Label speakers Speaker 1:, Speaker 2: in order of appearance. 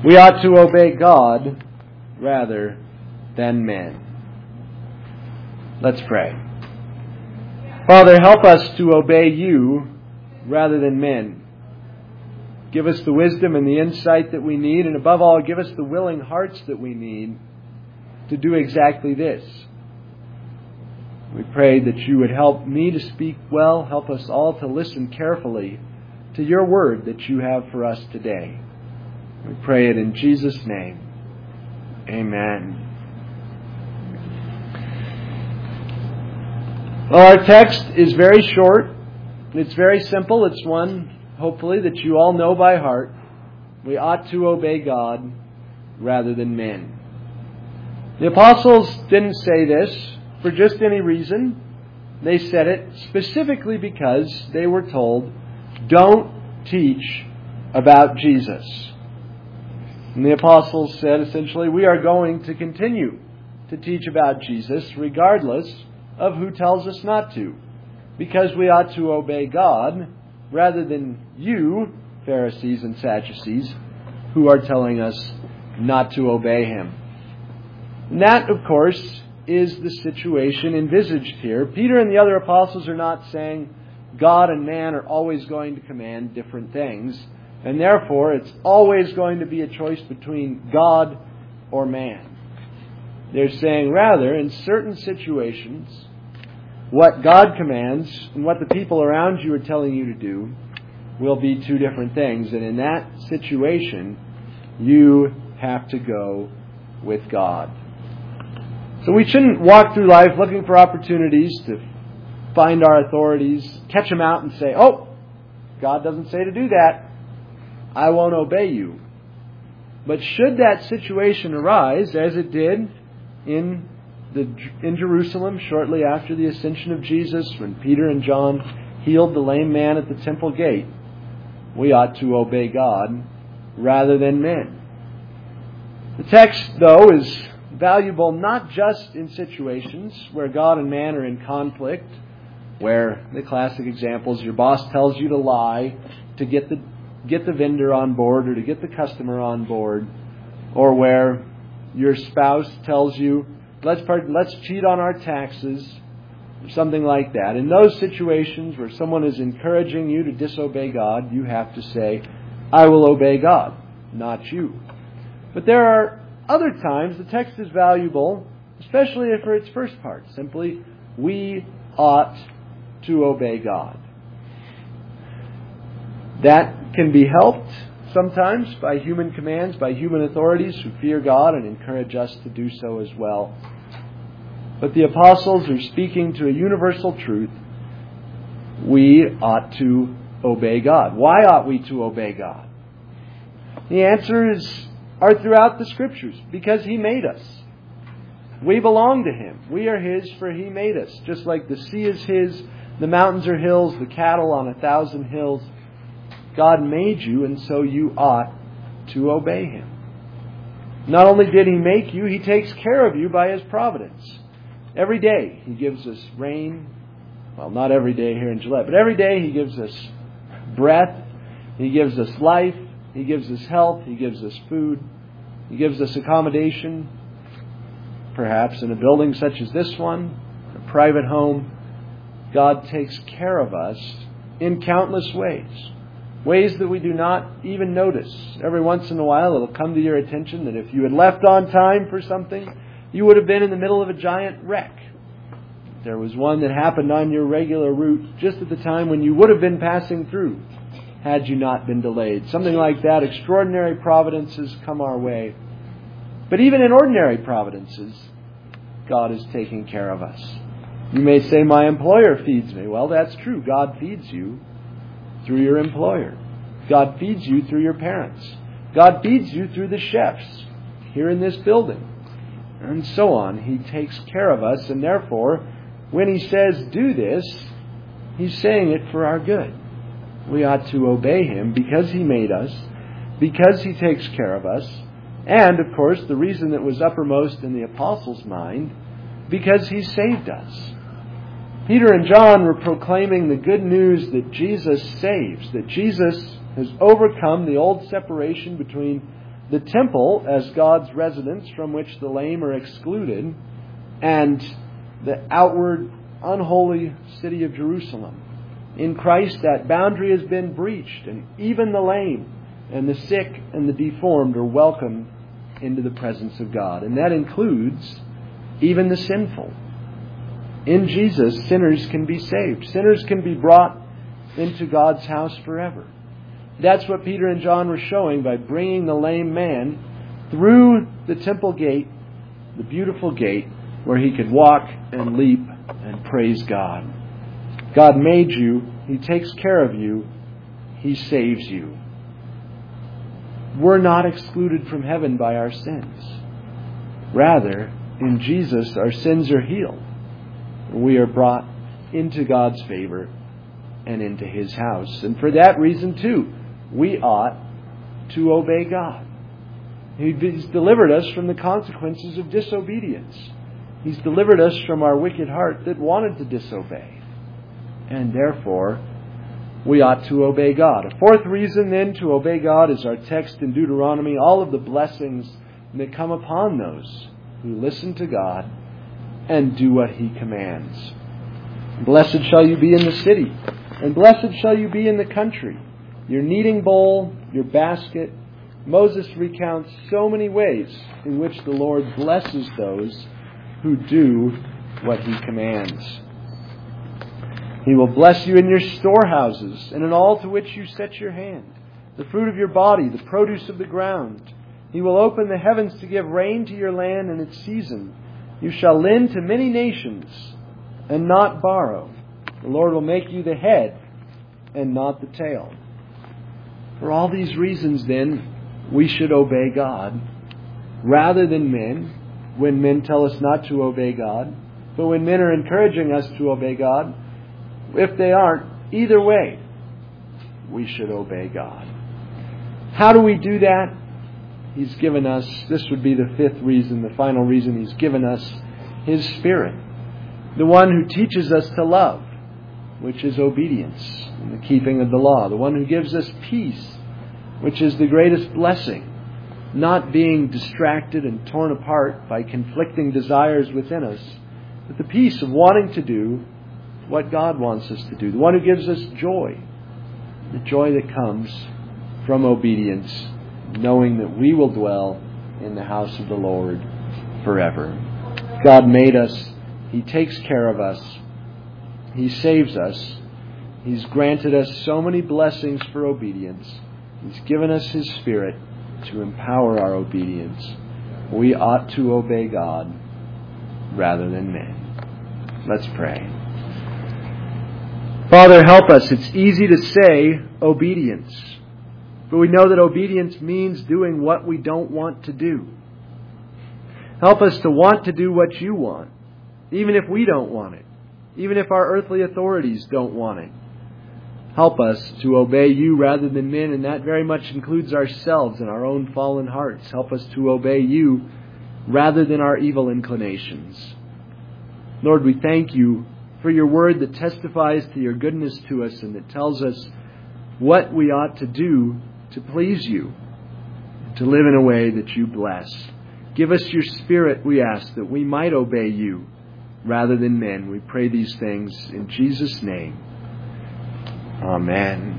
Speaker 1: We ought to obey God rather than men. Let's pray. Father, help us to obey You rather than men. Give us the wisdom and the insight that we need, and above all, give us the willing hearts that we need to do exactly this. We pray that You would help me to speak well, help us all to listen carefully to Your word that You have for us today. We pray it in Jesus' name. Amen. Well, our text is very short. It's very simple. It's one, hopefully, that you all know by heart. We ought to obey God rather than men. The apostles didn't say this for just any reason. They said it specifically because they were told, don't teach about Jesus. And the apostles said, essentially, we are going to continue to teach about Jesus regardless of who tells us not to, because we ought to obey God rather than you, Pharisees and Sadducees, who are telling us not to obey Him. And that, of course, is the situation envisaged here. Peter and the other apostles are not saying God and man are always going to command different things, and therefore it's always going to be a choice between God or man. They're saying rather, in certain situations, what God commands and what the people around you are telling you to do will be two different things. And in that situation, you have to go with God. So we shouldn't walk through life looking for opportunities to find our authorities, catch them out and say, oh, God doesn't say to do that. I won't obey you. But should that situation arise, as it did in Jerusalem shortly after the ascension of Jesus, when Peter and John healed the lame man at the temple gate, we ought to obey God rather than men. The text, though, is valuable not just in situations where God and man are in conflict, where the classic examples, your boss tells you to lie to get the vendor on board or to get the customer on board, or where your spouse tells you, let's cheat on our taxes, or something like that. In those situations where someone is encouraging you to disobey God, you have to say, I will obey God, not you. But there are other times the text is valuable, especially for its first part. Simply, we ought to obey God. That can be helped sometimes by human commands, by human authorities who fear God and encourage us to do so as well. But the apostles are speaking to a universal truth. We ought to obey God. Why ought we to obey God? The answers are throughout the Scriptures. Because He made us. We belong to Him. We are His, for He made us. Just like the sea is His, the mountains are His, the cattle on 1,000 hills. God made you, and so you ought to obey Him. Not only did He make you, He takes care of you by His providence. Every day He gives us rain. Well, not every day here in Gillette, but every day He gives us breath. He gives us life. He gives us health. He gives us food. He gives us accommodation. Perhaps in a building such as this one, a private home. God takes care of us in countless ways. Ways that we do not even notice. Every once in a while it'll come to your attention that if you had left on time for something, you would have been in the middle of a giant wreck. There was one that happened on your regular route just at the time when you would have been passing through had you not been delayed. Something like that. Extraordinary providences come our way. But even in ordinary providences, God is taking care of us. You may say, my employer feeds me. Well, that's true. God feeds you through your employer. God feeds you through your parents. God feeds you through the chefs here in this building. And so on. He takes care of us, and therefore, when He says do this, He's saying it for our good. We ought to obey Him because He made us, because He takes care of us, and, of course, the reason that was uppermost in the apostles' mind, because He saved us. Peter and John were proclaiming the good news that Jesus saves, that Jesus has overcome the old separation between the temple as God's residence from which the lame are excluded, and the outward unholy city of Jerusalem. In Christ, that boundary has been breached, and even the lame and the sick and the deformed are welcomed into the presence of God. And that includes even the sinful. In Jesus, sinners can be saved. Sinners can be brought into God's house forever. That's what Peter and John were showing by bringing the lame man through the temple gate, the beautiful gate, where he could walk and leap and praise God. God made you. He takes care of you. He saves you. We're not excluded from heaven by our sins. Rather, in Jesus, our sins are healed. We are brought into God's favor and into His house. And for that reason, too, we ought to obey God. He's delivered us from the consequences of disobedience. He's delivered us from our wicked heart that wanted to disobey. And therefore, we ought to obey God. A fourth reason, then, to obey God is our text in Deuteronomy, all of the blessings that come upon those who listen to God and do what He commands. Blessed shall you be in the city, and blessed shall you be in the country. Your kneading bowl, your basket. Moses recounts so many ways in which the Lord blesses those who do what He commands. He will bless you in your storehouses and in all to which you set your hand, the fruit of your body, the produce of the ground. He will open the heavens to give rain to your land in its season. You shall lend to many nations and not borrow. The Lord will make you the head and not the tail. For all these reasons, then, we should obey God rather than men, when men tell us not to obey God. But when men are encouraging us to obey God, if they aren't, either way, we should obey God. How do we do that? He's given us, this would be the fifth reason, the final reason, He's given us His Spirit. The one who teaches us to love, which is obedience and the keeping of the law. The one who gives us peace, which is the greatest blessing. Not being distracted and torn apart by conflicting desires within us, but the peace of wanting to do what God wants us to do. The one who gives us joy. The joy that comes from obedience, knowing that we will dwell in the house of the Lord forever. God made us. He takes care of us. He saves us. He's granted us so many blessings for obedience. He's given us His Spirit to empower our obedience. We ought to obey God rather than men. Let's pray. Father, help us. It's easy to say obedience, but we know that obedience means doing what we don't want to do. Help us to want to do what You want, even if we don't want it, even if our earthly authorities don't want it. Help us to obey You rather than men, and that very much includes ourselves and our own fallen hearts. Help us to obey You rather than our evil inclinations. Lord, we thank You for Your word that testifies to Your goodness to us and that tells us what we ought to do to please You, to live in a way that You bless. Give us Your Spirit, we ask, that we might obey You rather than men. We pray these things in Jesus' name. Amen.